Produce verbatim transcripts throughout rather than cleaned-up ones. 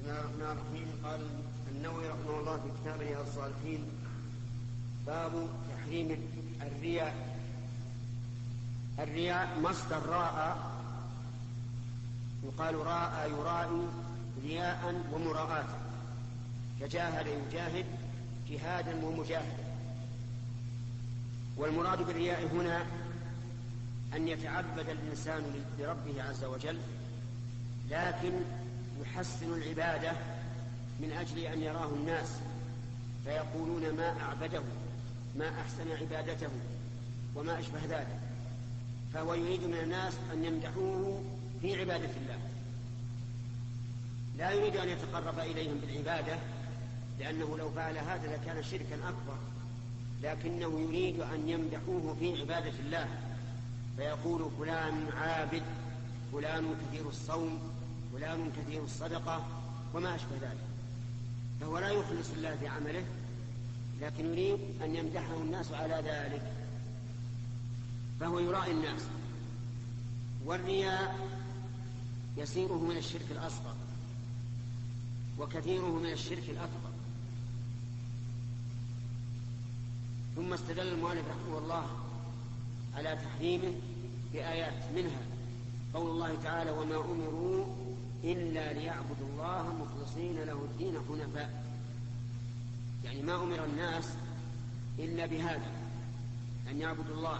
بسم الله الرحمن الرحيم. قال النووي رحمه الله في كتاب رياض الصالحين: باب تحريم الرياء. الرياء مصدر راء، يقال راء يرائي رياء ومراءة، كجاهد يجاهد جهادا ومجاهدا. والمراد بالرياء هنا أن يتعبد الإنسان لربه عز وجل، لكن يحسن العبادة من أجل أن يراه الناس فيقولون ما أعبده، ما أحسن عبادته، وما أشبه ذلك. فهو يريد من الناس أن يمدحوه في عبادة الله، لا يريد أن يتقرب إليهم بالعبادة، لأنه لو فعل هذا لكان شركا أكبر، لكنه يريد أن يمدحوه في عبادة الله، فيقول فلان عابد، فلان كثير الصوم، فلان كثير الصدقة، وما أشبه ذلك. فهو لا يخلص الله في عمله، لكن يريد أن يمدحه الناس على ذلك، فهو يرائي الناس. والرياء يسيره من الشرك الأصغر وكثيره من الشرك الأكبر. ثم استدل المؤلف رحمه الله على تحريمه بآيات، منها قول الله تعالى: وما أمروا إلا ليعبدوا الله مخلصين له الدين حنفاء. يعني ما أمر الناس إلا بهذا، أن يعبدوا الله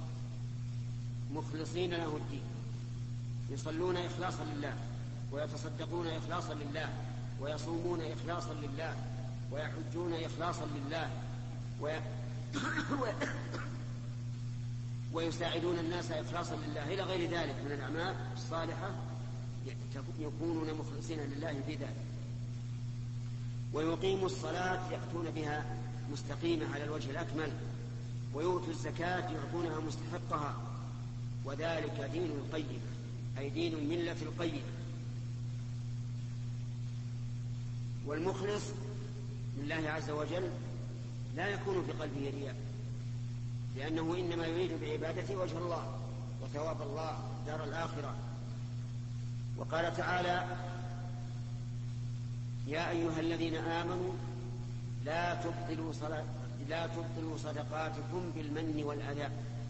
مخلصين له الدين، يصلون إخلاصا لله، ويتصدقون إخلاصا لله، ويصومون إخلاصا لله، ويحجون إخلاصا لله، وي... ويساعدون الناس إخلاصا لله، إلى غير ذلك من الأعمال الصالحة، يكونون مخلصين لله في ذلك. ويقيموا الصلاة يأتون بها مستقيمة على الوجه الأكمل، ويؤتوا الزكاة يعطونها مستحقها، وذلك دين القيم، أي دين الملة القيم. والمخلص لله عز وجل لا يكون في قلبه رياء، لأنه إنما يريد بعبادته وجه الله وثواب الله دار الآخرة. وقال تعالى: يا أيها الذين آمنوا لا تبطلوا صلاة لا تبطلوا صدقاتكم بالمن والأذى.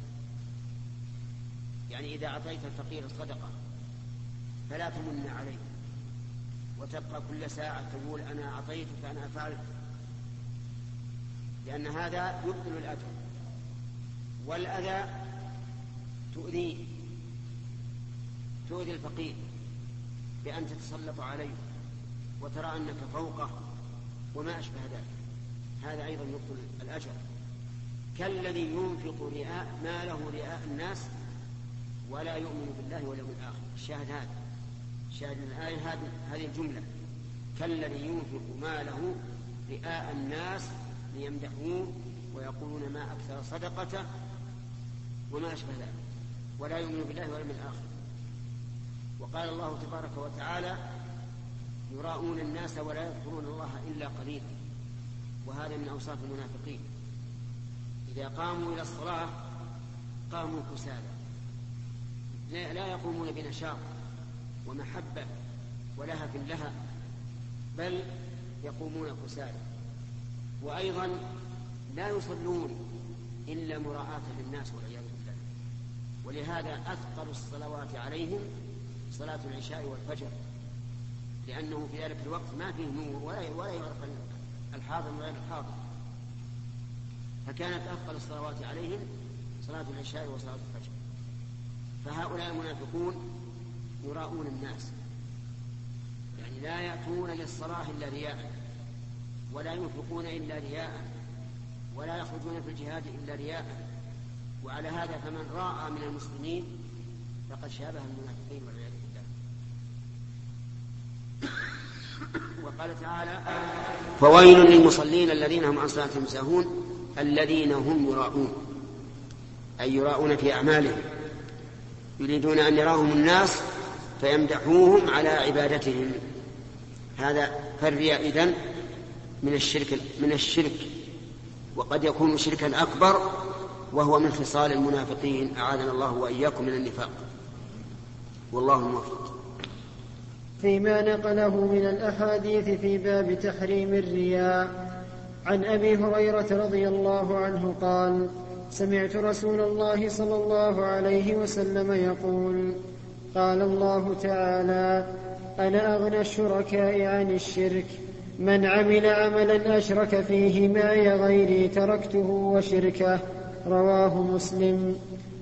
يعني إذا أعطيت الفقير الصدقة فلا تمن عليه وتبقى كل ساعة تقول أنا أعطيتك أنا فعلت، لأن هذا يبطل الأجر. والأذى تؤذيه، تؤذي الفقير بأن تتسلط عليه وترى أنك فوقه وما أشبه ذلك، هذا أيضا يبطل الأجر. كالذي ينفق رئاء ما له رئاء الناس ولا يؤمن بالله واليوم الآخر. الشاهد هذا، الشاهد من الآية هذه الجملة: كالذي ينفق ماله رئاء الناس ليمدحوه ويقولون ما أكثر صدقته وما أشبه ذلك، ولا يؤمن بالله واليوم الآخر. وقال الله تبارك وتعالى: يراؤون الناس ولا يذكرون الله إلا قليلا. وهذا من أوصاف المنافقين، إذا قاموا إلى الصلاة قاموا كسالى، لا يقومون بنشاط ومحبة ولهف لها، بل يقومون كسالى. وأيضا لا يصلون إلا مراعاة للناس والعياذ بالله. ولهذا أثقل الصلوات عليهم صلاة العشاء والفجر، لأنه في ذلك الوقت ما فيه نور ولا ولا يعرف الحاضر من غير الحاضر، فكانت أثقل الصلوات عليهم صلاة العشاء وصلاة الفجر. فهؤلاء المنافقون يراؤون الناس، يعني لا يأتون للصلاة إلا رياء، ولا ينفقون إلا رياء، ولا يخرجون في الجهاد إلا رياء. وعلى هذا فمن راى من المسلمين فقد شابه المنافقين والعياذ بالله. وقال تعالى: فويل للمصلين الذين هم عن صلاتهم ساهون الذين هم يراؤون، أي يراؤون في أعمالهم، يريدون أن يراهم الناس فيمدحوهم على عبادتهم. هذا فالرياء إذن من الشرك من الشرك وقد يكون شركا أكبر، وهو من خصال المنافقين، أعاذنا الله وإياكم من النفاق، والله الموفق. فيما نقله من الأحاديث في باب تحريم الرياء. عن أبي هريرة رضي الله عنه قال: سمعت رسول الله صلى الله عليه وسلم يقول: قال الله تعالى: أنا أغنى الشركاء عن الشرك، من عمل عملا أشرك فيه معي غيري تركته وشركه. رواه مسلم.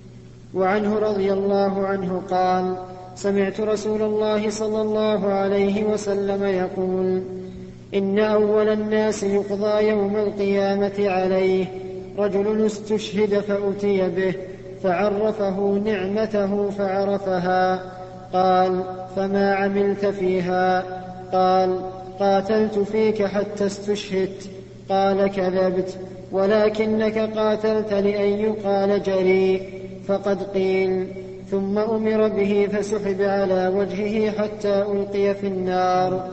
وعنه رضي الله عنه قال: سمعت رسول الله صلى الله عليه وسلم يقول: إن أول الناس يقضى يوم القيامة عليه رجل استشهد فأتي به فعرفه نعمته فعرفها. قال: فما عملت فيها؟ قال: قاتلت فيك حتى استشهدت. قال: كذبت، ولكنك قاتلت لأن يقال جريء. فقد قيل. ثم أمر به فسحب على وجهه حتى ألقي في النار.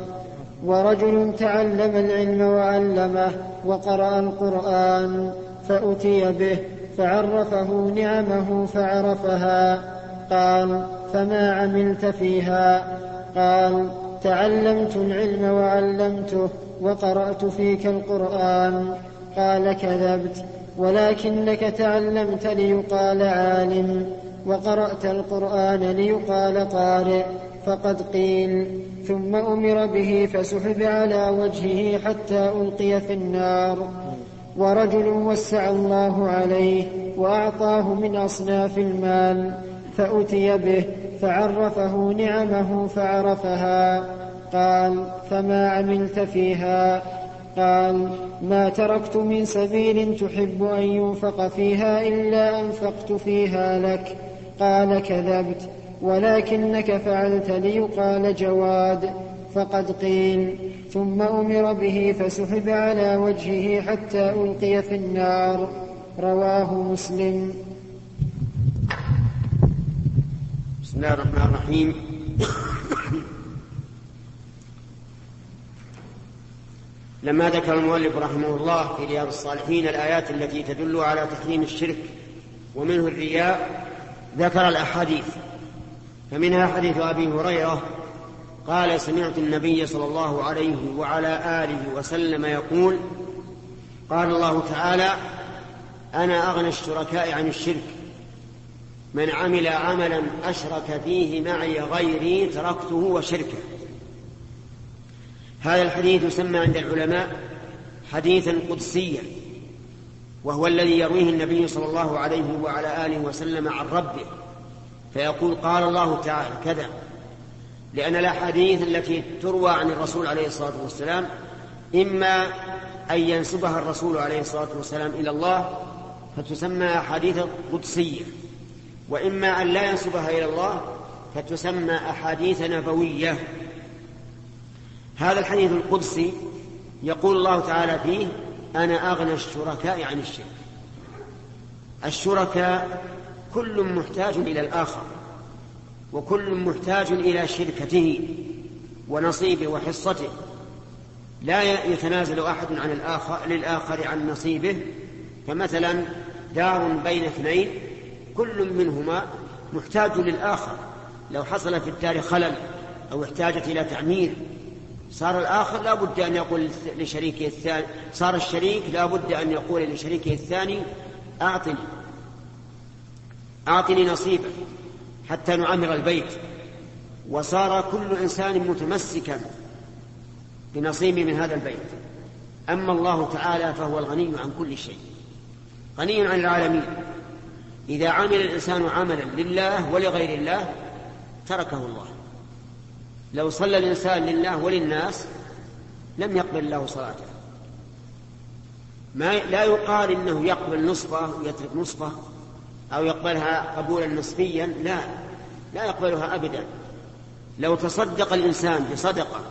ورجل تعلم العلم وعلمه وقرأ القرآن فأتي به فعرفه نعمه فعرفها. قال: فما عملت فيها؟ قال: تعلمت العلم وعلمته وقرأت فيك القرآن. قال: كذبت، ولكنك تعلمت ليقال عالم وقرأت القرآن ليقال قارئ. فقد قيل. ثم أمر به فسحب على وجهه حتى ألقي في النار. ورجل وسع الله عليه وأعطاه من أصناف المال فأتي به فعرفه نعمه فعرفها. قال: فما عملت فيها؟ قال: ما تركت من سبيل تحب أن ينفق فيها إلا أنفقت فيها لك. قال: كذبت، ولكنك فعلت ليقال جواد. فقد قيل. ثم أمر به فسحب على وجهه حتى ألقي في النار. رواه مسلم. بسم الله الرحمن الرحيم. لما ذكر المؤلف رحمه الله في رياض الصالحين الآيات التي تدل على تحريم الشرك ومنه الرياء، ذكر الأحاديث، فمنها حديث أبي هريرة قال: سمعت النبي صلى الله عليه وعلى آله وسلم يقول: قال الله تعالى: أنا أغنى الشركاء عن الشرك، من عمل عملا أشرك فيه معي غيري تركته وشركه. هذا الحديث يسمى عند العلماء حديثا قدسيا، وهو الذي يرويه النبي صلى الله عليه وعلى آله وسلم عن ربه، فيقول: قال الله تعالى كذا. لأن الأحاديث التي تروى عن الرسول عليه الصلاة والسلام إما أن ينسبها الرسول عليه الصلاة والسلام إلى الله فتسمى أحاديث قدسية، وإما أن لا ينسبها إلى الله فتسمى أحاديث نبوية. هذا الحديث القدسي يقول الله تعالى فيه: أنا أغنى الشركاء عن الشرك. الشركاء كل محتاج إلى الآخر، وكل محتاج إلى شركته ونصيبه وحصته، لا يتنازل أحد عن الآخر للآخر عن نصيبه. فمثلا دار بين اثنين كل منهما محتاج للآخر، لو حصل في الدار خلل أو احتاجت إلى تعمير صار الآخر لا بد أن يقول لشريكه الثاني، صار الشريك لا بد أن يقول لشريكه الثاني: أعطني أعطني نصيبه حتى نعمر البيت. وصار كل إنسان متمسكا بنصيبه من هذا البيت. أما الله تعالى فهو الغني عن كل شيء، غني عن العالمين. إذا عمل الإنسان عملا لله ولغير الله تركه الله. لو صلى الإنسان لله وللناس لم يقبل الله صلاته. ما لا يقال إنه يقبل نصفه ويترك نصفه أو يقبلها قبولا نصفيا، لا لا يقبلها أبدا. لو تصدق الإنسان بصدقة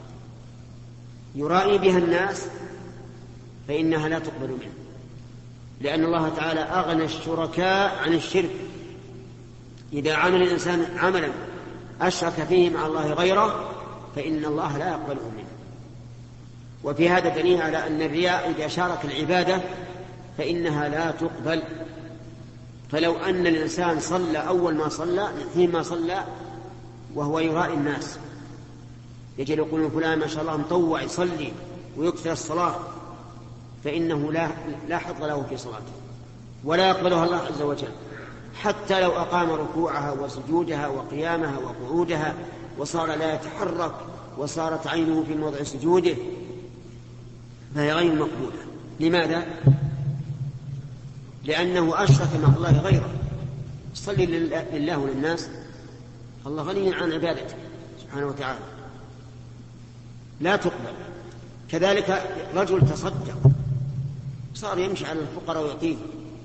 يرائي بها الناس فإنها لا تقبل منه، لأن الله تعالى أغنى الشركاء عن الشرك. إذا عمل الإنسان عملا أشرك فيه مع الله غيره فإن الله لا يقبله منه. وفي هذا دليل على أن الرياء إذا شارك العبادة فإنها لا تقبل. فلو أن الإنسان صلى أول ما صلى حينما صلى وهو يرائي الناس يجي يقولون فلان ما شاء الله مطوع يصلي ويكثر الصلاة، فإنه لا لا حظ له في صلاته ولا يقبلها الله عز وجل، حتى لو أقام ركوعها وسجودها وقيامها وقعودها وصار لا يتحرك وصارت عينه في موضع سجوده، فهي غير مقبولة. لماذا؟ لأنه أشرك مع الله غيره. صلي لله وللناس، الله غني عن عبادته سبحانه وتعالى، لا تقبل. كذلك رجل تصدق صار يمشي على الفقراء ويعطيه،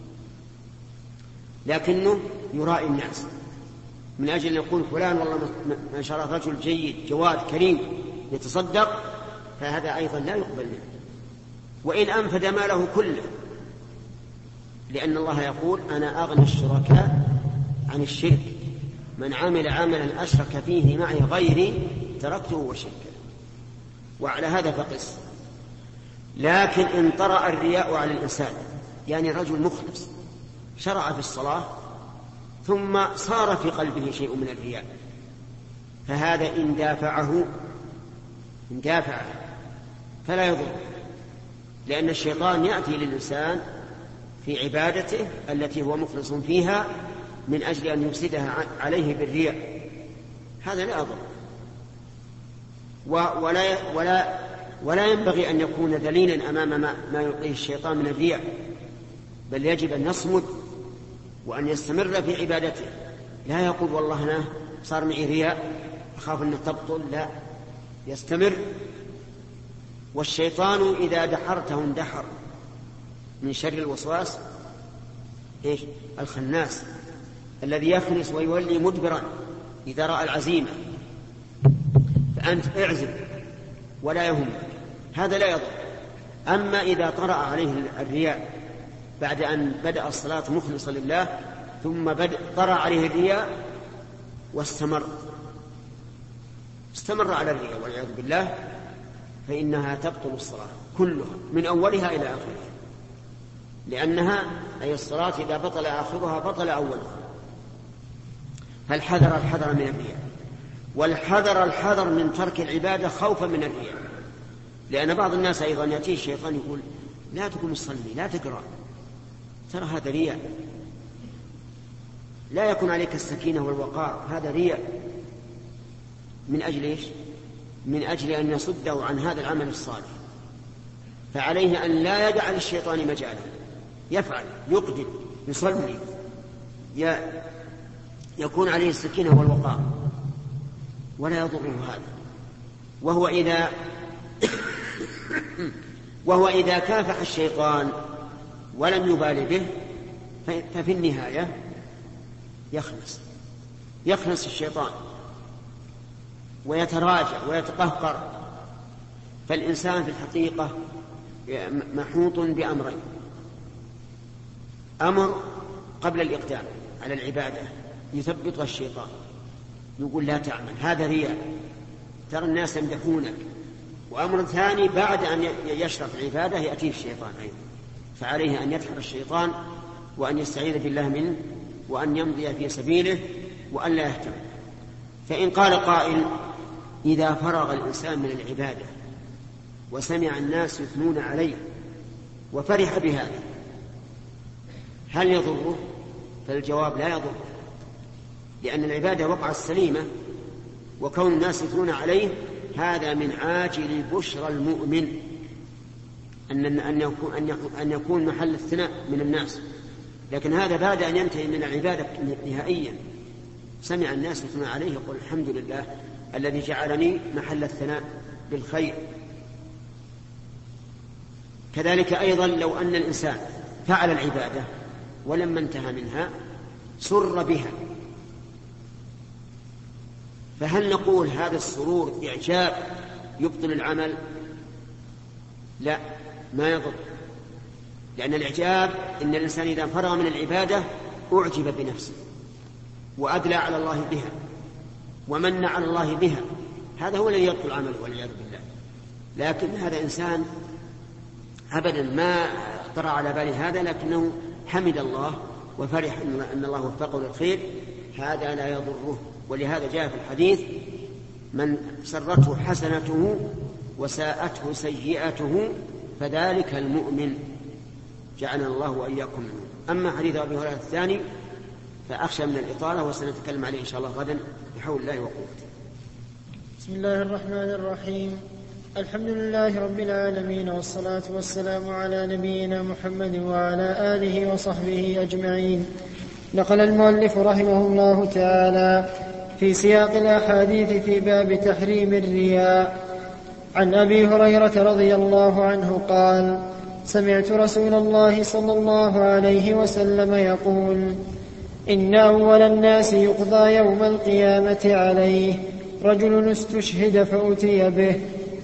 لكنه يرائي الناس من أجل أن يقول فلان والله ما شاء الله رجل جيد جواد كريم يتصدق، فهذا أيضا لا يقبل منه وإن أنفد ماله كله، لأن الله يقول أنا أغنى الشركاء عن الشرك، من عمل عملا أشرك فيه معي غيري تركته وشركه. وعلى هذا فقس. لكن إن طرأ الرياء على الإنسان، يعني رجل مخلص شرع في الصلاة ثم صار في قلبه شيء من الرياء، فهذا إن دافعه إن دافعه فلا يضر، لأن الشيطان يأتي للإنسان في عبادته التي هو مخلص فيها من أجل أن يفسدها عليه بالرياء، هذا لا يضر. ولا, ولا, ولا ينبغي أن يكون ذليلا أمام ما, ما يلقيه الشيطان من الرياء، بل يجب أن يصمد وأن يستمر في عبادته، لا يقول والله أنا صار معي رياء أخاف أن تبطل، لا، يستمر. والشيطان إذا دحرته اندحر من شر الوسواس إيش؟ الخناس الذي يخنس ويولي مدبرا إذا رأى العزيمة، فأنت اعزم ولا يهمك، هذا لا يضر. أما إذا طرأ عليه الرياء بعد أن بدأ الصلاة مخلصا لله ثم طرأ عليه الرياء واستمر استمر على الرياء والعياذ بالله، فإنها تبطل الصلاة كلها من أولها إلى آخرها، لأنها أي الصلاة إذا بطل آخرها بطل أولها. فالحذر الحذر من الرياء، والحذر الحذر من ترك العبادة خوفا من الرياء، لأن بعض الناس أيضا يأتيه الشيطان يقول لا تقوم تصلي لا تقرأ، ترى هذا رياء، لا يكون عليك السكينة والوقار، هذا رياء. من أجل إيش؟ من أجل أن يصده عن هذا العمل الصالح، فعليه أن لا يدع للشيطان مجالا، يفعل يقدم يصلي يكون عليه السكينة والوقار ولا يضره هذا. وهو إذا وهو إذا كافح الشيطان ولم يبال به ففي النهاية يخلص يخلص الشيطان ويتراجع ويتقهقر. فالإنسان في الحقيقة محوط بأمرين: أمر قبل الإقدام على العبادة يثبطها الشيطان، يقول لا تعمل هذا رياء ترى الناس يمدحونك، وأمر ثاني بعد أن يشرف العبادة يأتيه الشيطان أيضا، فعليه أن يدحر الشيطان وأن يستعيذ بالله منه وأن يمضي في سبيله وأن لا يهتم. فإن قال قائل إذا فرغ الإنسان من العبادة وسمع الناس يثنون عليه وفرح بهذا هل يضره؟ فالجواب لا يضره، لأن العبادة وقع السليمة، وكون الناس يثنون عليه هذا من عاجل بشرى المؤمن أن أن يكون محل الثناء من الناس. لكن هذا بعد أن ينتهي من العبادة نهائيا، سمع الناس يثنون عليه يقول الحمد لله الذي جعلني محل الثناء بالخير. كذلك أيضا لو أن الإنسان فعل العبادة ولما انتهى منها سر بها، فهل نقول هذا السرور إعجاب يبطل العمل؟ لا، ما يضر، لأن الإعجاب إن الإنسان إذا فرغ من العبادة أعجب بنفسه وأدلى على الله بها ومن على الله بها، هذا هو الذي يبطل عمله والعياذ بالله. لكن هذا إنسان أبدا ما اخترع على باله هذا، لكنه حمد الله وفرح أن الله وفقه للخير، هذا لا يضره. ولهذا جاء في الحديث من سرته حسنته وساءته سيئته فذلك المؤمن، جعلنا الله وإياكم منه. أما حديث أبي هريرة الثاني فأخشى من الإطالة وسنتكلم عليه إن شاء الله غدا بحول الله وقوته. بسم الله الرحمن الرحيم. الحمد لله رب العالمين، والصلاة والسلام على نبينا محمد وعلى آله وصحبه أجمعين. نقل المؤلف رحمه الله تعالى في سياق الأحاديث في باب تحريم الرياء عن أبي هريرة رضي الله عنه قال: سمعت رسول الله صلى الله عليه وسلم يقول: إن أول الناس يقضى يوم القيامة عليه رجل استشهد فأتي به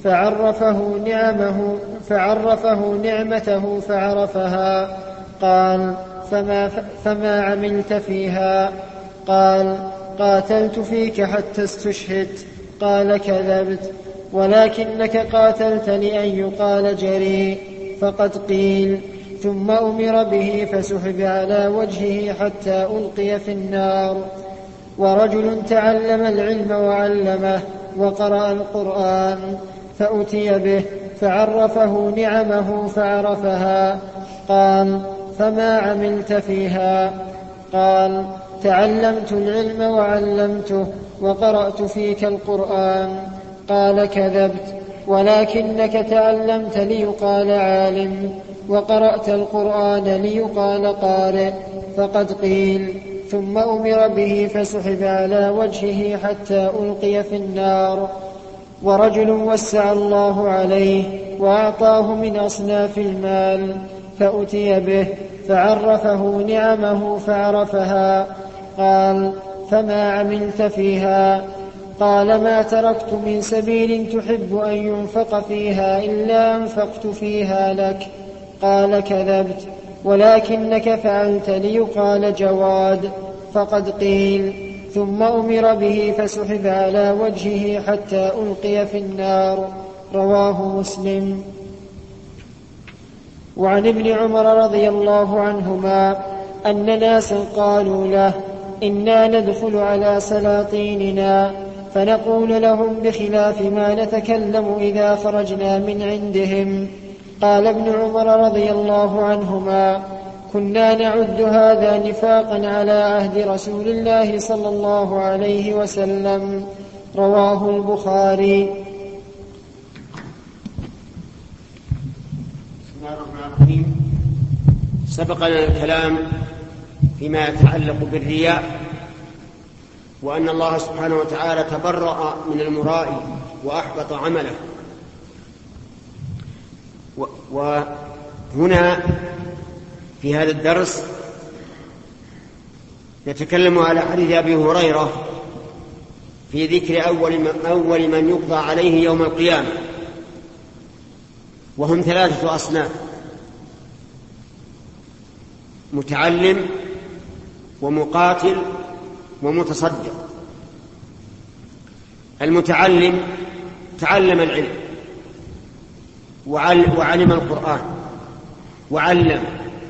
فعرفه نعمه فعرفه نعمته فعرفها. قال: فما, فما عملت فيها؟ قال: قاتلت فيك حتى استشهدت. قال: كذبت، ولكنك قاتلت لأن يقال جريء، فقد قيل. ثم أمر به فسحب على وجهه حتى ألقي في النار. ورجل تعلم العلم وعلمه وقرأ القرآن فأتي به فعرفه نعمه فعرفها. قال: فما عملت فيها؟ قال: تعلمت العلم وعلمته وقرأت فيك القرآن. قال: كذبت، ولكنك تعلمت ليقال عالم وقرأت القرآن ليقال قارئ، فقد قيل. ثم أمر به فسحب على وجهه حتى ألقي في النار. ورجل وسع الله عليه وأعطاه من أصناف المال فأتي به فعرفه نعمه فعرفها. قال: فما عملت فيها؟ قال: ما تركت من سبيل تحب أن ينفق فيها إلا أنفقت فيها لك. قال: كذبت، ولكنك فعلت ليقال جواد، فقد قيل. ثم أمر به فسحب على وجهه حتى ألقي في النار. رواه مسلم. وعن ابن عمر رضي الله عنهما أن ناسا قالوا له: إنا ندخل على سلاطيننا فنقول لهم بخلاف ما نتكلم إذا خرجنا من عندهم. قال ابن عمر رضي الله عنهما: كنا نعد هذا نفاقا على عهد رسول الله صلى الله عليه وسلم. رواه البخاري. بسم الله الرحمن الرحيم. سبق لنا الكلام فيما يتعلق بالرياء، وأن الله سبحانه وتعالى تبرأ من المرائي وأحبط عمله. وهنا في هذا الدرس نتكلم على حديث أبي هريرة في ذكر أول من يقضى عليه يوم القيامة، وهم ثلاثة أصناف: متعلم ومقاتل ومتصدق. المتعلم تعلم العلم وعلم القرآن وعلم،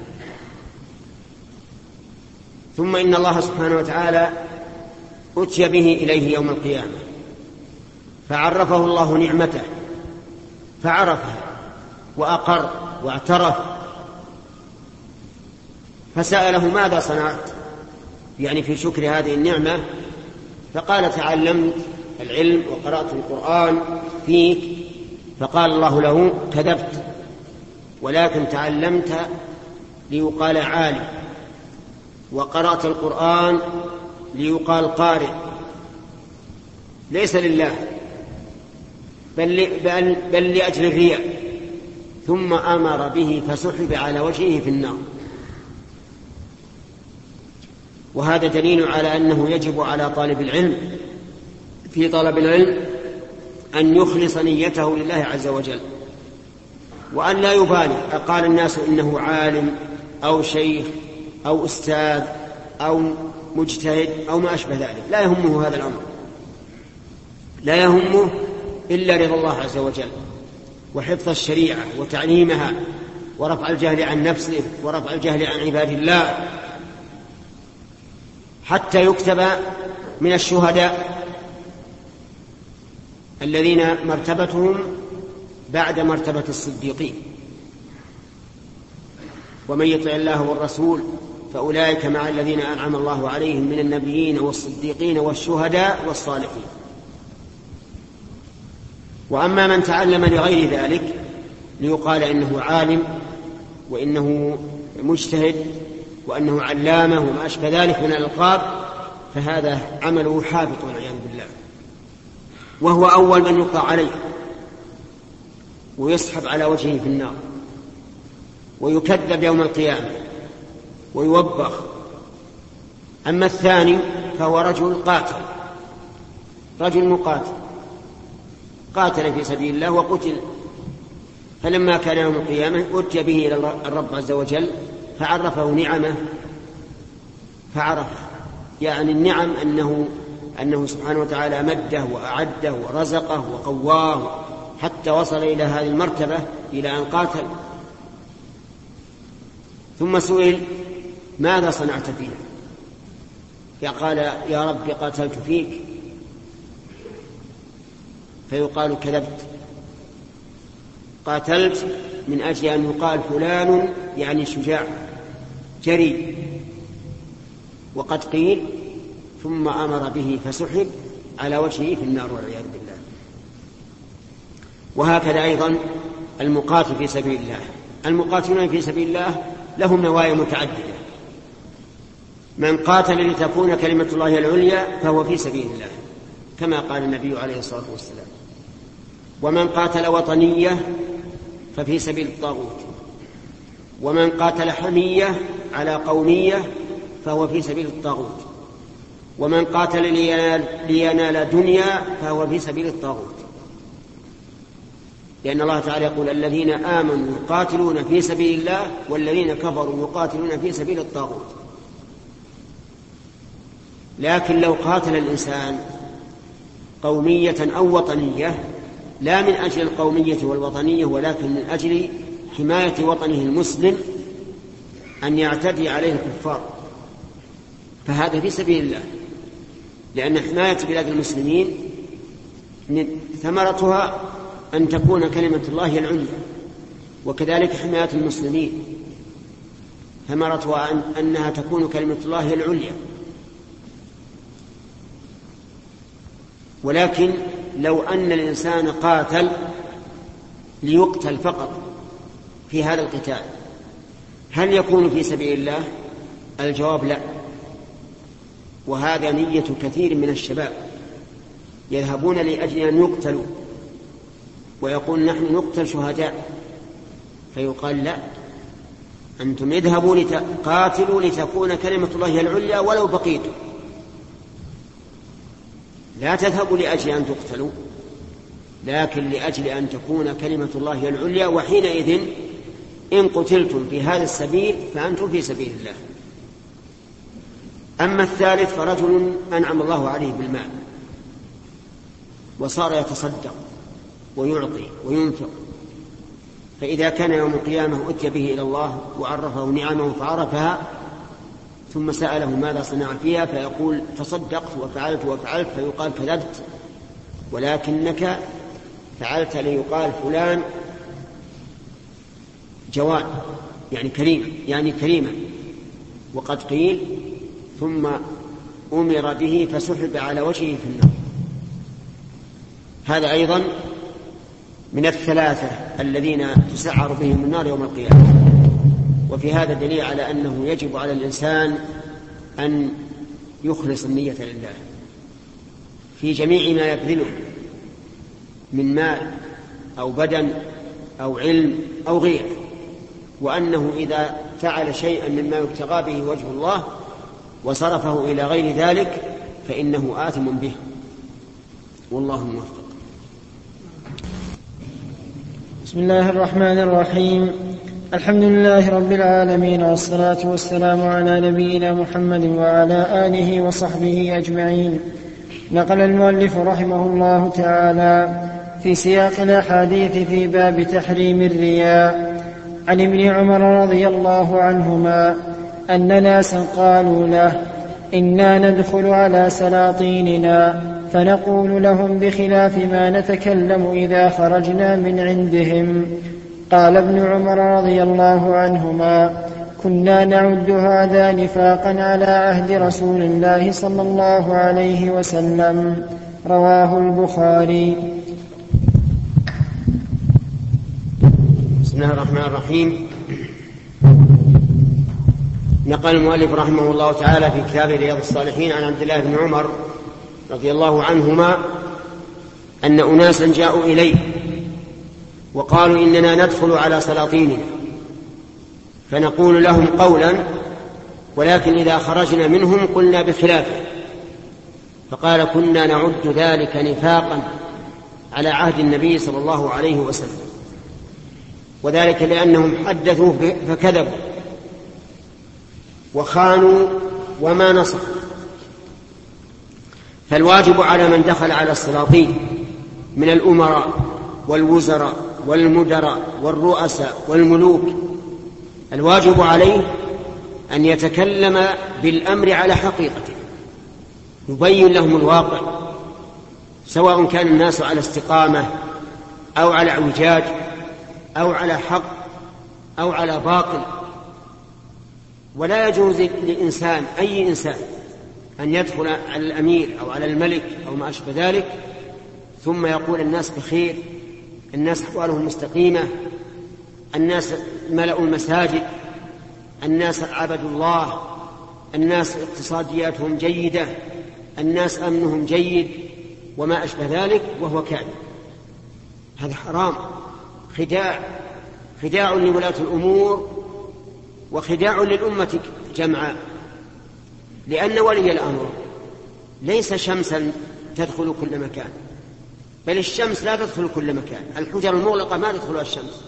ثم إن الله سبحانه وتعالى أتي به إليه يوم القيامة فعرفه الله نعمته فعرفها وأقر واعترف، فسأله: ماذا صنعت؟ يعني في شكر هذه النعمة. فقال: تعلمت العلم وقرأت القرآن فيك. فقال الله له: كذبت، ولكن تعلمت ليقال عالم وقرأت القرآن ليقال قارئ، ليس لله بل, بل, بل لأجل الرياء. ثم أمر به فسحب على وجهه في النار. وهذا دليل على أنه يجب على طالب العلم في طلب العلم أن يخلص نيته لله عز وجل، وأن لا يبالي أقال الناس إنه عالم أو شيخ أو أستاذ أو مجتهد أو ما أشبه ذلك. لا يهمه هذا الأمر، لا يهمه إلا رضا الله عز وجل وحفظ الشريعة وتعليمها ورفع الجهل عن نفسه ورفع الجهل عن عباد الله حتى يكتب من الشهداء. الذين مرتبتهم بعد مرتبة الصديقين. ومن يطع الله والرسول فأولئك مع الذين أنعم الله عليهم من النبيين والصديقين والشهداء والصالحين. وأما من تعلم لغير ذلك ليقال إنه عالم وإنه مجتهد وأنه علامة وما أشبه ذلك من الألقاب، فهذا عمله حابط والعياذ بالله، وهو أول من يقطع عليه ويسحب على وجهه في النار ويكذب يوم القيامة ويوبخ. أما الثاني فهو رجل قاتل، رجل مقاتل قاتل في سبيل الله وقتل، فلما كان يوم القيامة أتي به إلى الرب عز وجل فعرفه نعمه فعرف يعني النعم أنه, أنه سبحانه وتعالى مده وأعده ورزقه وقواه حتى وصل إلى هذه المرتبة إلى أن قاتل. ثم سئل ماذا صنعت فيه؟ قال يا رب قاتلت فيك، فيقال كذبت، قاتلت من أجل أن يقال فلان يعني شجاع جري، وقد قيل ثم أمر به فسحب على وجهه في النار والعياذ بالله. وهكذا أيضا المقاتل في سبيل الله. المقاتلون في سبيل الله لهم نوايا متعددة. من قاتل لتكون كلمة الله العليا فهو في سبيل الله كما قال النبي عليه الصلاة والسلام، ومن قاتل وطنية ففي سبيل الطاغوت، ومن قاتل حمية على قومية فهو في سبيل الطاغوت، ومن قاتل لينال, لينال دنيا فهو في سبيل الطاغوت، لأن الله تعالى يقول الذين آمنوا يقاتلون في سبيل الله والذين كفروا يقاتلون في سبيل الطاغوت. لكن لو قاتل الإنسان قومية أو وطنية لا من أجل القومية والوطنية ولكن من أجل حماية وطنه المسلم أن يعتدي عليه الكفار، فهذا في سبيل الله، لأن حماية بلاد المسلمين ثمرتها أن تكون كلمة الله العليا، وكذلك حماية المسلمين ثمرتها أن أنها تكون كلمة الله العليا. ولكن لو أن الإنسان قاتل ليقتل فقط في هذا القتال هل يكون في سبيل الله؟ الجواب لا. وهذا نية كثير من الشباب يذهبون لأجل أن يقتلوا ويقول نحن نقتل شهداء، فيقال لا، أنتم اذهبوا لتقاتلوا لتكون كلمة الله العليا ولو بقيتم، لا تذهبوا لأجل أن تقتلوا لكن لأجل أن تكون كلمة الله العليا، وحينئذ إن قتلتم في هذا السبيل فأنتم في سبيل الله. أما الثالث فرجل أنعم الله عليه بالمال وصار يتصدق ويعطي وينفق، فإذا كان يوم القيامة أتي به إلى الله وعرفه نعمه فعرفها ثم سأله ماذا صنع فيها فيقول تصدقت وفعلت وفعلت، فيقال كذبت ولكنك فعلت ليقال فلان جواد يعني كريم يعني كريما، وقد قيل ثم أمر به فسحب على وجهه في النار. هذا أيضا من الثلاثة الذين تسعر بهم النار يوم القيامة. وفي هذا دليل على أنه يجب على الإنسان أن يخلص النية لله في جميع ما يبذله من مال أو بدن أو علم أو غيره، وأنه إذا فعل شيئا مما يبتغى به وجه الله وصرفه إلى غير ذلك فإنه آثم به، والله موفق. بسم الله الرحمن الرحيم. الحمد لله رب العالمين، والصلاة والسلام على نبينا محمد وعلى آله وصحبه أجمعين. نقل المؤلف رحمه الله تعالى في سياق الأحاديث في باب تحريم الرياء عن ابن عمر رضي الله عنهما أن ناسا قالوا له إنا ندخل على سلاطيننا فنقول لهم بخلاف ما نتكلم إذا خرجنا من عندهم. قال ابن عمر رضي الله عنهما: كنا نعد هذا نفاقا على عهد رسول الله صلى الله عليه وسلم. رواه البخاري. بسم الله الرحمن الرحيم. نقل المؤلف رحمه الله تعالى في كتاب رياض الصالحين عن عبد الله بن عمر رضي الله عنهما أن أناسا جاءوا إليه وقالوا: إننا ندخل على سلاطيننا فنقول لهم قولا، ولكن إذا خرجنا منهم قلنا بخلافه. فقال: كنا نعد ذلك نفاقا على عهد النبي صلى الله عليه وسلم، وذلك لأنهم حدثوا فكذبوا وخانوا وما نصحوا. فالواجب على من دخل على السلاطين من الأمراء والوزراء والمدراء والرؤساء والملوك، الواجب عليه أن يتكلم بالأمر على حقيقته، يبين لهم الواقع، سواء كان الناس على استقامة أو على اعوجاج أو على حق أو على باطل. ولا يجوز لإنسان أي إنسان أن يدخل على الأمير أو على الملك أو ما أشبه ذلك ثم يقول الناس بخير، الناس أحوالهم مستقيمة، الناس ملأوا المساجد، الناس عبدوا الله، الناس اقتصادياتهم جيدة، الناس أمنهم جيد وما أشبه ذلك، وهو كاذب. هذا حرام، خداع خداع لولاة الأمور وخداع للأمة جمعاء. لأن ولي الأمر ليس شمسا تدخل كل مكان، بل الشمس لا تدخل كل مكان، الحجر المغلقة ما تدخلها الشمس.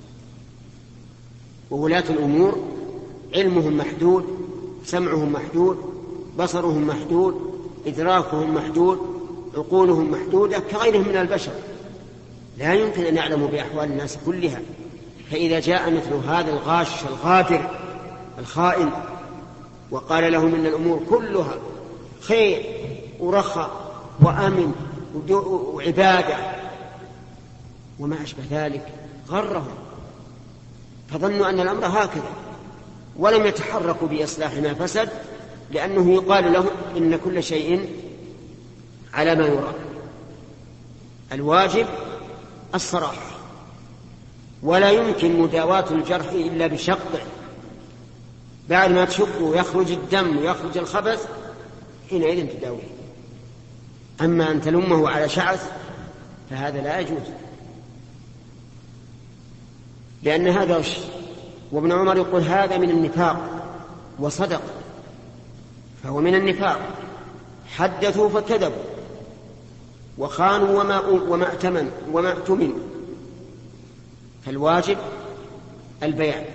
وولاة الأمور علمهم محدود، سمعهم محدود، بصرهم محدود، إدراكهم محدود، عقولهم محدودة كغيرهم من البشر، لا يمكن أن يعلموا بأحوال الناس كلها. فإذا جاء مثل هذا الغاش الغادر الخائن وقال لهم إن الأمور كلها خير ورخاء وأمن وعبادة وما أشبه ذلك، غرهم فظنوا أن الأمر هكذا، ولم يتحركوا بإصلاح ما فسد، لأنه يقال لهم إن كل شيء على ما يرام. الواجب الصراحة، ولا يمكن مداواة الجرح إلا بشقه، بعد ما تشقه ويخرج الدم ويخرج الخبث حينئذ تداويه. أما أن تلمه على شعث فهذا لا يجوز، لأن هذا وش. وابن عمر يقول هذا من النفاق، وصدق، فهو من النفاق. حدثوا فكذبوا وخانوا وما وما ائتمنوا وما ائتمنوا. فالواجب البيان.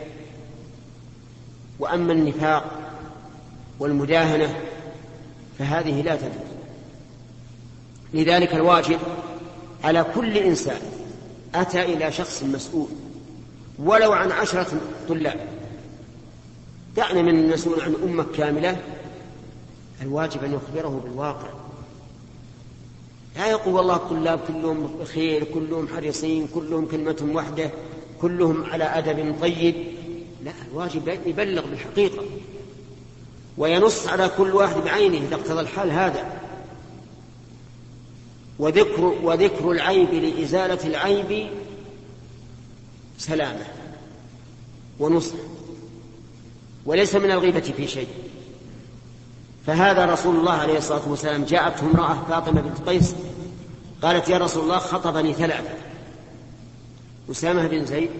وأما النفاق والمداهنة فهذه لا تجوز. لذلك الواجب على كل إنسان أتى إلى شخص مسؤول ولو عن عشرة طلاب، دعنا من المسؤول عن أمة كاملة، الواجب أن يخبره بالواقع. لا يقول والله الطلاب كلهم بخير، كلهم حريصين، كلهم كلمة واحدة، كلهم على أدب طيب. لا، الواجب يبلغ بالحقيقة وينص على كل واحد بعينه إذا اقتضى الحال هذا. وذكر, وذكر العيب لإزالة العيب سلامة ونصح، وليس من الغيبة في شيء. فهذا رسول الله عليه الصلاة والسلام جاءته امرأة فاطمة بنت قيس قالت: يا رسول الله خطبني ثلاثة، أسامة بن زيد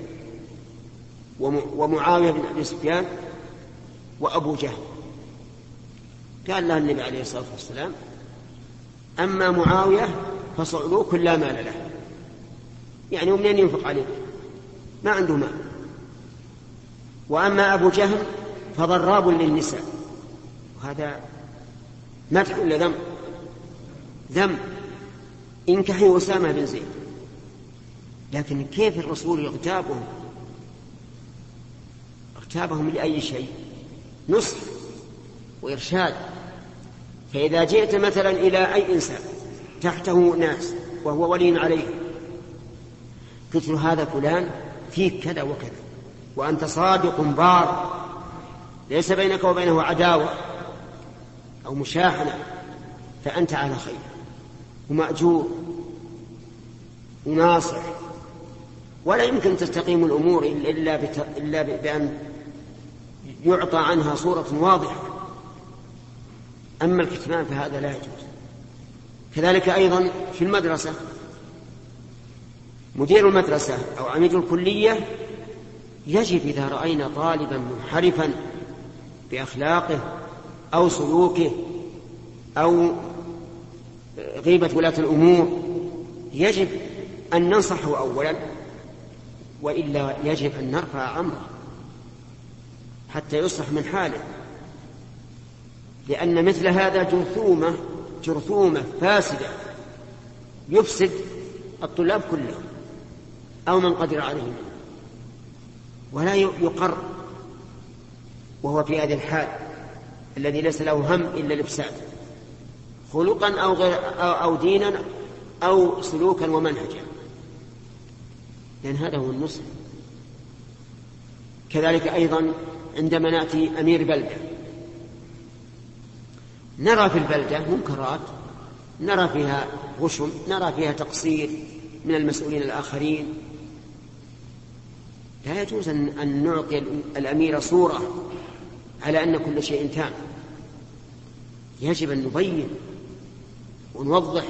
ومعاوية بن أبي سفيان وأبو جهل. قال لها النبي عليه الصلاة والسلام: أما معاوية فصعلوك لا مال له، يعني ومنين ينفق عليه، ما عنده مال. وأما أبو جهل فضراب للنساء. وهذا مدح ولا ذم؟ ذم. انكحوا أسامة بن زيد. لكن كيف الرسول يغتابهم؟ اغتابهم لأي شيء؟ نصح وإرشاد. فإذا جئت مثلا إلى أي إنسان تحته ناس وهو ولي عليه، قلت له هذا فلان فيك كذا وكذا وأنت صادق بار ليس بينك وبينه عداوة أو مشاحنة، فأنت على خير ومأجور وناصح، ولا يمكن تستقيم الأمور إلا, بت... إلا بأن يعطى عنها صورة واضحة. أما الكتمان فهذا لا يجوز. كذلك أيضا في المدرسة مدير المدرسة أو عميد الكلية يجب إذا رأينا طالبا منحرفا بأخلاقه أو سلوكه أو غيبة ولاة الأمور يجب أن ننصحه أولا، وإلا يجب أن نرفع أمره حتى يصلح من حاله، لأن مثل هذا جرثومة جرثومة فاسدة يفسد الطلاب كلهم أو من قدر عليهم، ولا يقر وهو في هذه الحال الذي ليس له هم إلا الإفساد خلقا أو, غير أو دينا أو سلوكا ومنهجا، لأن هذا هو النصح. كذلك أيضا عندما نأتي أمير بلدة نرى في البلدة منكرات، نرى فيها غشم، نرى فيها تقصير من المسؤولين الآخرين، لا يجوز أن نعطي الأمير صورة على أن كل شيء تام. يجب أن نبين ونوضح.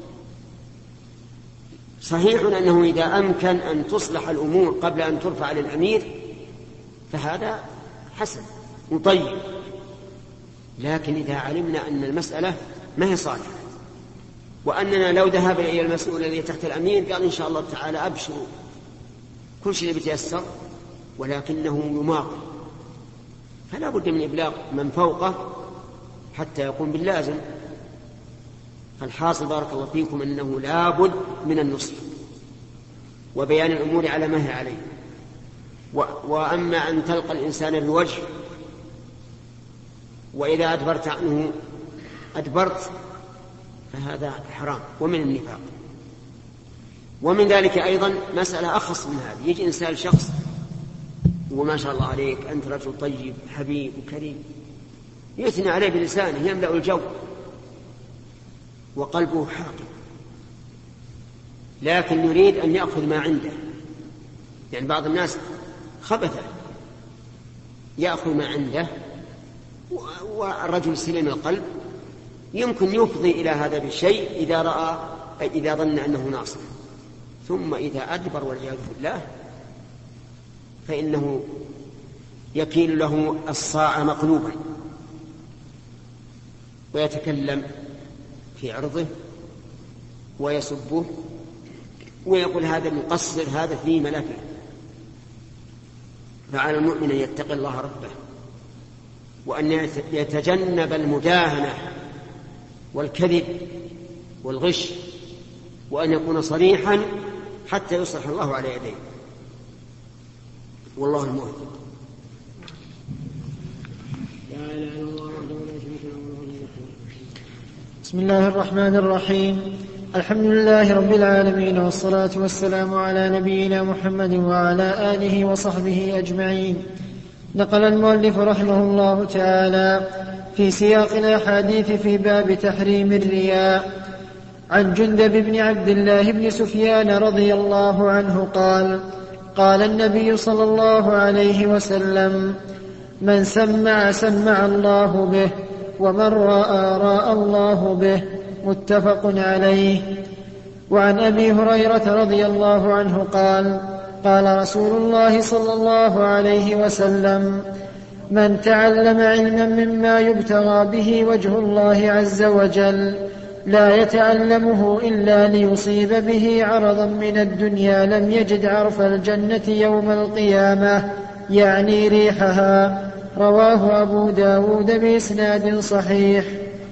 صحيح أنه إذا أمكن أن تصلح الأمور قبل أن ترفع للأمير فهذا حسن وطيب، لكن إذا علمنا أن المسألة ما هي صالحة وأننا لو ذهب إلى المسؤول الذي تحت الأمير قال إن شاء الله تعالى أبشروا كل شيء بيتيسر، ولكنه يماطل، فلا بد من إبلاغ من فوقه حتى يقوم باللازم. فالحاصل بارك الله فيكم أنه لا بد من النصح وبيان الأمور على ما هي عليه. وأما أن تلقى الإنسان بوجه وإذا أدبرت عنه أدبرت فهذا حرام ومن النفاق. ومن ذلك أيضا مسألة أخص من هذه، يجي إنسان شخص وما شاء الله عليك أنت رجل طيب حبيب وكريم، يثني عليه بلسانه يملأ الجو وقلبه حاقد، لكن يريد أن يأخذ ما عنده. يعني بعض الناس خبثة يأخذ ما عنده والرجل سليم القلب يمكن يفضي إلى هذا بالشيء إذا رأى إذا ظن أنه ناصح، ثم إذا أدبر والعياذ بالله فإنه يكيل له الصاع مقلوبا ويتكلم في عرضه ويسبه ويقول هذا مقصر، هذا فيه ملكه. فعلى المؤمن أن يتقي الله ربه وأن يتجنب المداهنة والكذب والغش، وأن يكون صريحا حتى يصلح الله على يديه، والله الموفق. بسم الله الرحمن الرحيم. الحمد لله رب العالمين، والصلاة والسلام على نبينا محمد وعلى آله وصحبه أجمعين. نقل المؤلف رحمه الله تعالى في سياق الأحاديث في باب تحريم الرياء عن جندب بن عبد الله بن سفيان رضي الله عنه قال: قال النبي صلى الله عليه وسلم: من سمع سمع الله به، ومن رأى رأى الله به. متفق عليه. وعن أبي هريرة رضي الله عنه قال: قال رسول الله صلى الله عليه وسلم: من تعلم علما مما يبتغى به وجه الله عز وجل لا يتعلمه إلا ليصيب به عرضا من الدنيا لم يجد عرف الجنة يوم القيامة، يعني ريحها. رواه أبو داود بإسناد صحيح.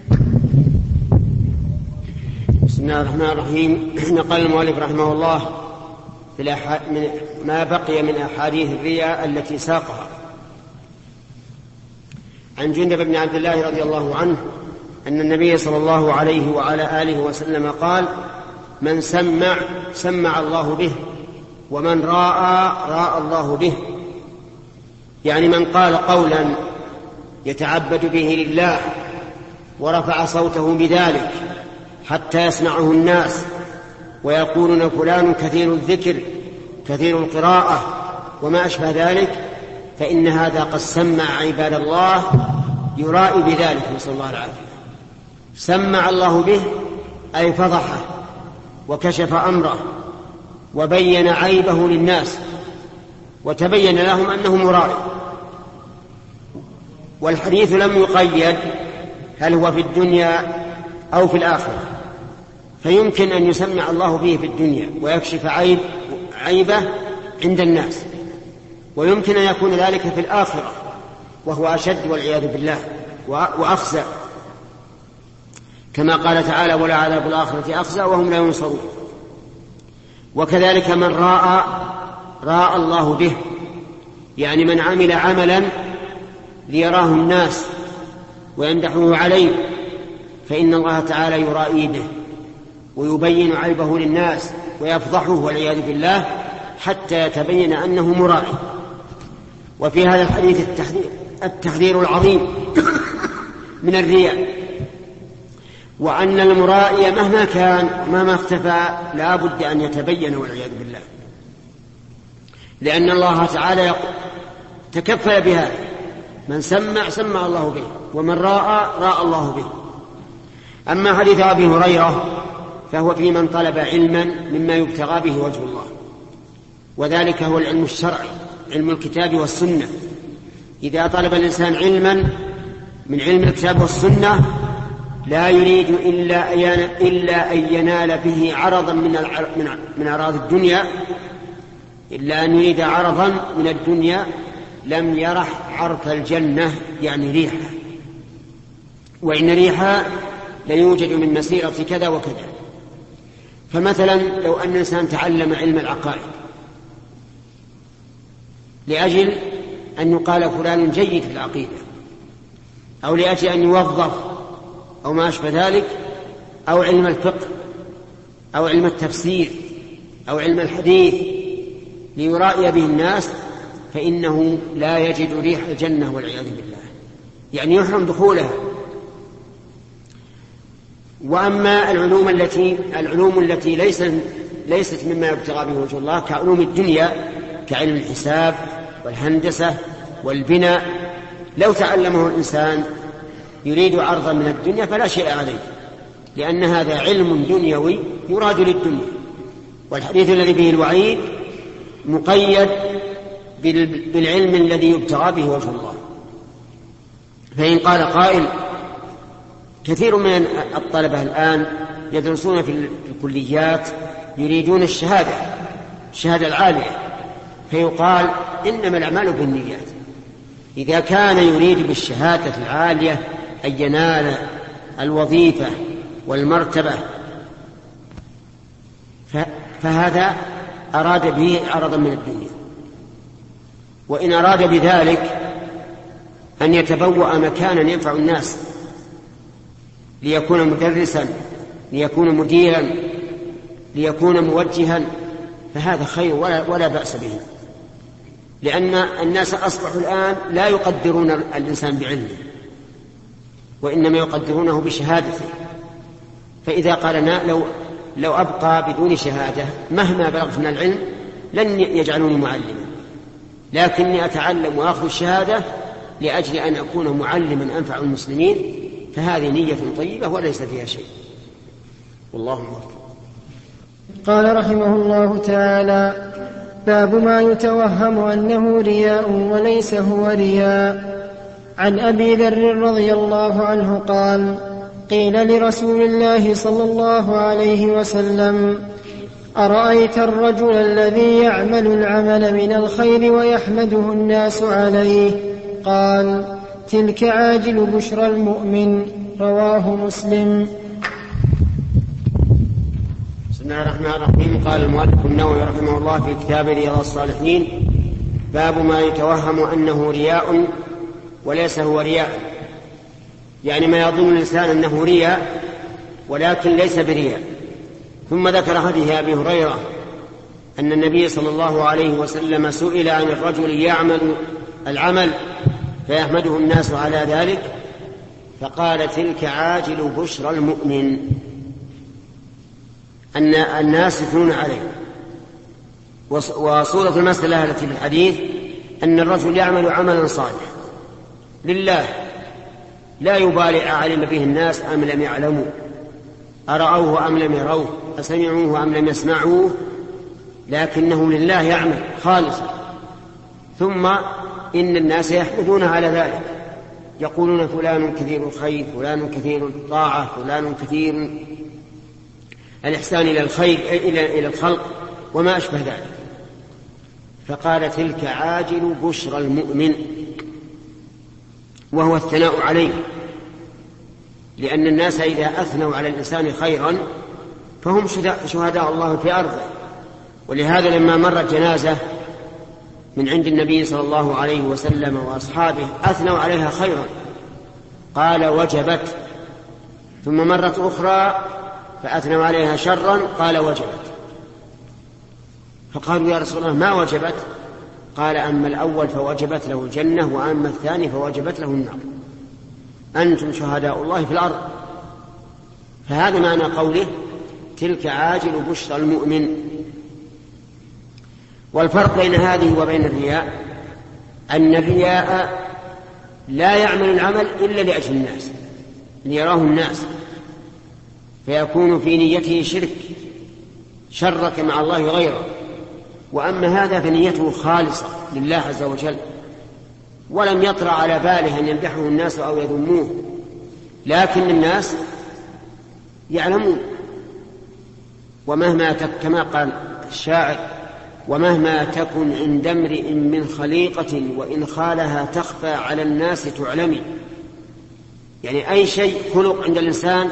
بسم الله الرحمن الرحيم. نقل المؤلف رحمه الله من ما بقي من أحاديث الرياء التي ساقها عن جندب بن عبد الله رضي الله عنه أن النبي صلى الله عليه وعلى آله وسلم قال: من سمع سمع الله به، ومن راى راى الله به. يعني من قال قولا يتعبد به لله ورفع صوته بذلك حتى يسمعه الناس ويقولون فلان كثير الذكر كثير القراءة وما أشبه ذلك، فإن هذا قد سمع عباد الله يرائي بذلك، نسأل الله العافية. سمع الله به أي فضحه وكشف أمره وبين عيبه للناس وتبين لهم أنه مرائي. والحديث لم يقيد هل هو في الدنيا أو في الآخرة، فيمكن أن يسمع الله به في الدنيا ويكشف عيب عيبه عند الناس، ويمكن أن يكون ذلك في الآخرة وهو أشد والعياذ بالله وأخزى، كما قال تعالى: ولا عذاب الآخرة أخزى وهم لا ينصرون. وكذلك من راى راى الله به، يعني من عمل عملا ليراه الناس ويمدحه عليه، فإن الله تعالى يرائي به ويبين عيبه للناس ويفضحه والعياذ بالله حتى يتبين أنه مرائي. وفي هذا الحديث التحذير, التحذير العظيم من الرياء، وأن المرائي مهما كان مهما اختفى لا بد أن يتبين والعياذ بالله، لأن الله تعالى تكفل بهذا: من سمع سمع الله به، ومن راى راى الله به. أما حديث أبي هريرة فهو في من طلب علما مما يبتغى به وجه الله، وذلك هو العلم الشرعي، علم الكتاب والسنة. إذا طلب الإنسان علما من علم الكتاب والسنة لا يريد إلا إلا أن ينال به عرضا من من أعراض الدنيا، إلا أن يريد عرضا من الدنيا لم يرح عرف الجنة، يعني ريحة، وإن ريحة ليوجد من مسيرة كذا وكذا. فمثلا لو أن الإنسان تعلم علم العقائد لأجل أن يقال فلان جيد في العقيدة، أو لأجل أن يوظف أو ما أشبه ذلك، أو علم الفقه أو علم التفسير أو علم الحديث ليرائي به الناس، فإنه لا يجد ريح الجنة والعياذ بالله، يعني يحرم دخولها. وأما العلوم التي العلوم التي ليست ليست مما يبتغى به وجه الله كعلوم الدنيا كعلم الحساب والهندسة والبناء، لو تعلمه الإنسان يريد عرضا من الدنيا فلا شيء عليه، لأن هذا علم دنيوي يراد للدنيا. والحديث الذي به الوعيد مقيد بالعلم الذي يبتغى به وجه الله. فإن قال قائل: كثير من الطلبة الآن يدرسون في الكليات يريدون الشهادة الشهادة العالية، فيقال: إنما الأعمال بالنيات. إذا كان يريد بالشهادة العالية أن ينال الوظيفة والمرتبة فهذا أراد به عرضا من الدنيا. وإن أراد بذلك أن يتبوأ مكانا ينفع الناس، ليكون مدرسا، ليكون مديرا، ليكون موجها، فهذا خير ولا, ولا بأس به، لأن الناس أصبحوا الآن لا يقدرون الإنسان بعلمه، وإنما يقدرونه بشهادته. فإذا قال لو, لو أبقى بدون شهادة مهما بلغت من العلم لن يجعلوني معلما، لكني أتعلم وأخذ الشهادة لأجل أن أكون معلما أنفع المسلمين، فهذه نية طيبة وليس فيها شيء، والله موفق. قال رحمه الله تعالى: باب ما يتوهم أنه رياء وليس هو رياء. عن أبي ذر رضي الله عنه قال: قيل لرسول الله صلى الله عليه وسلم: أرأيت الرجل الذي يعمل العمل من الخير ويحمده الناس عليه؟ قال: تلك عاجل بشرى المؤمن. رواه مسلم. بسم الله الرحمن الرحيم. قال المؤلف النووي رحمه الله في كتاب رياض الصالحين: باب ما يتوهم أنه رياء وليس هو رياء. يعني ما يظن الإنسان أنه رياء ولكن ليس برياء. ثم ذكر حديث أبي هريرة أن النبي صلى الله عليه وسلم سئل عن الرجل يعمل العمل فيحمده الناس على ذلك فقال تلك عاجل بشرى المؤمن، أن الناس يثنون عليه. وصورة المسألة التي في الحديث أن الرجل يعمل عملا صالحا لله لا يبالي أعلم به الناس أم لم يعلموا، أرأوه أم لم يروه، أسمعوه أم لم يسمعوه، لكنه لله يعمل خالصا. ثم إن الناس يحمدون على ذلك، يقولون فلان كثير الخير، فلان كثير الطاعة، فلان كثير الإحسان إلى الخير إلى الخلق وما أشبه ذلك. فقال تلك عاجل بشرى المؤمن، وهو الثناء عليه، لأن الناس إذا أثنوا على الإنسان خيرا فهم شهداء الله في أرضه. ولهذا لما مرت جنازة من عند النبي صلى الله عليه وسلم وأصحابه أثنوا عليها خيرا قال وجبت، ثم مرت أخرى فأثنوا عليها شرا قال وجبت. فقالوا يا رسول الله ما وجبت؟ قال أما الأول فوجبت له الجنة، وأما الثاني فوجبت له النار، أنتم شهداء الله في الأرض. فهذا معنى قوله تلك عاجل بشرى المؤمن. والفرق بين هذه وبين الرياء أن الرياء لا يعمل العمل إلا لأجل الناس ليراه الناس، فيكون في نيته شرك، شرك مع الله غيره. وأما هذا فنيته خالصة لله عز وجل، ولم يطرأ على باله أن يمدحه الناس أو يذموه، لكن الناس يعلمون. ومهما كما قال الشاعر ومهما تكن عند امرئ من خليقة وإن خالها تخفى على الناس تعلمي. يعني أي شيء خلق عند الإنسان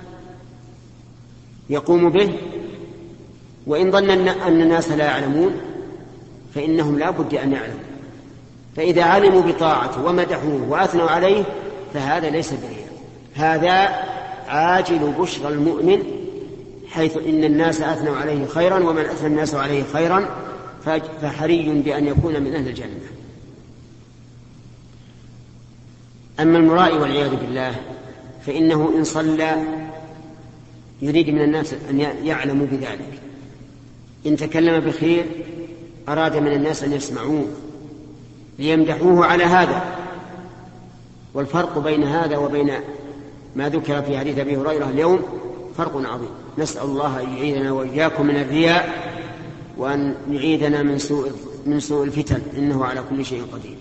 يقوم به، وإن ظن أن الناس لا يعلمون فإنهم لا بد أن يعلموا. فإذا علموا بطاعته ومدحوه وأثنوا عليه فهذا ليس برياء، هذا عاجل بشرى المؤمن، حيث إن الناس أثنوا عليه خيرا، ومن أثنى الناس عليه خيرا فحري بأن يكون من أهل الجنة. أما المرائي والعياذ بالله فإنه إن صلى يريد من الناس أن يعلموا بذلك، إن تكلم بخير أراد من الناس أن يسمعوه ليمدحوه على هذا. والفرق بين هذا وبين ما ذكر في حديث أبي هريرة اليوم فرق عظيم. نسأل الله أن يعيذنا وإياكم من الرياء، وأن يعيذنا من سوء من سوء الفتن، إنه على كل شيء قدير.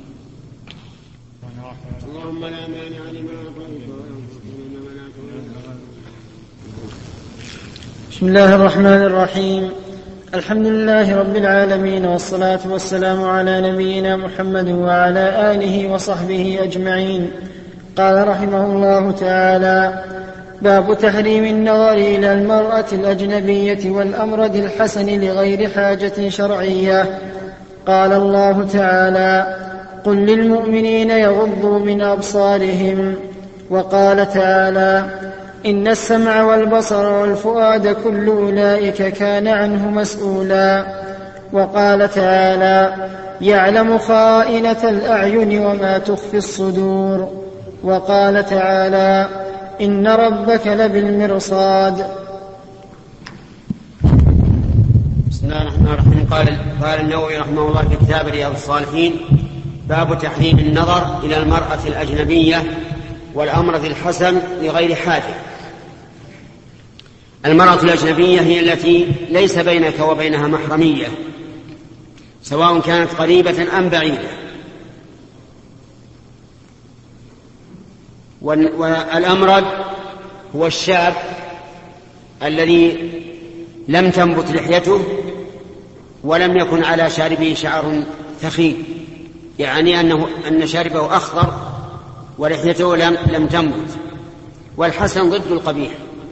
اللهم لا مانع لما أعطيت ولا بسم الله الرحمن الرحيم. الحمد لله رب العالمين، والصلاة والسلام على نبينا محمد وعلى آله وصحبه أجمعين. قال رحمه الله تعالى: باب تحريم النظر إلى المرأة الأجنبية والأمرد الحسن لغير حاجة شرعية. قال الله تعالى: قل للمؤمنين يغضوا من أبصارهم. وقال تعالى: إن السمع والبصر والفؤاد كل أولئك كان عنه مسؤولا. وقال تعالى: يعلم خائنة الأعين وما تخفي الصدور. وقال تعالى: إن ربك لبالمرصاد. بسم الله الرحمن الرحيم. قال قال النووي رحمه الله في كتاب رياض الصالحين: باب تحريم النظر إلى المرأة الأجنبية والأمرد الحسن لغير حاجة. المرأة الأجنبية هي التي ليس بينك وبينها محرمية، سواء كانت قريبة أم بعيدة. والأمرد هو الشاب الذي لم تنبت لحيته ولم يكن على شاربه شعر ثخين، يعني أنه أن شاربه أخضر ولحيته لم, لم تنبت. والحسن ضد القبيح.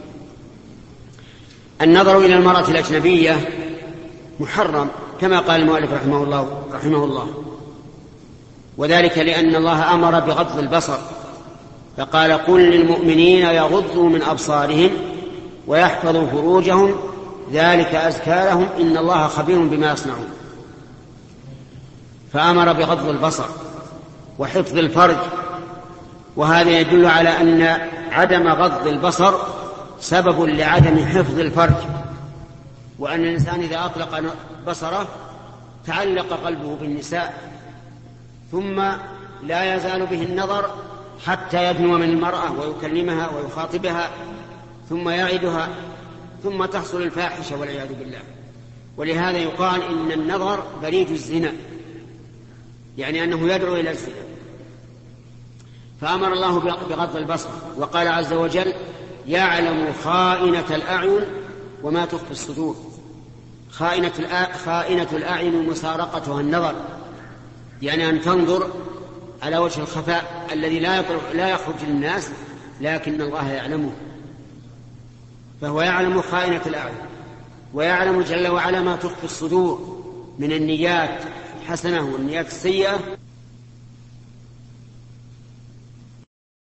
النظر إلى المرأة الأجنبية محرم كما قال المؤلف رحمه الله, رحمه الله وذلك لأن الله أمر بغض البصر فقال قل للمؤمنين يغضوا من أبصارهم ويحفظوا فروجهم ذلك أزكى لهم إن الله خبير بما يصنعون. فأمر بغض البصر وحفظ الفرج، وهذا يدل على أن عدم غض البصر سبب لعدم حفظ الفرج، وأن الإنسان إذا أطلق بصره تعلق قلبه بالنساء، ثم لا يزال به النظر حتى يدنو من المرأة ويكلمها ويخاطبها ثم يعدها، ثم تحصل الفاحشة والعياذ بالله. ولهذا يقال إن النظر بريد الزنا، يعني أنه يدعو إلى الزنا. فأمر الله بغض البصر، وقال عز وجل يعلم خائنة الأعين وما تخفي الصدور. خائنة, خائنة الأعين مسارقتها النظر، يعني أن تنظر على وجه الخفاء الذي لا يخرج للناس لكن الله يعلمه. فهو يعلم خائنة الأعين، ويعلم جل وعلا ما تخفي الصدور من النيات الحسنة والنيات السيئة.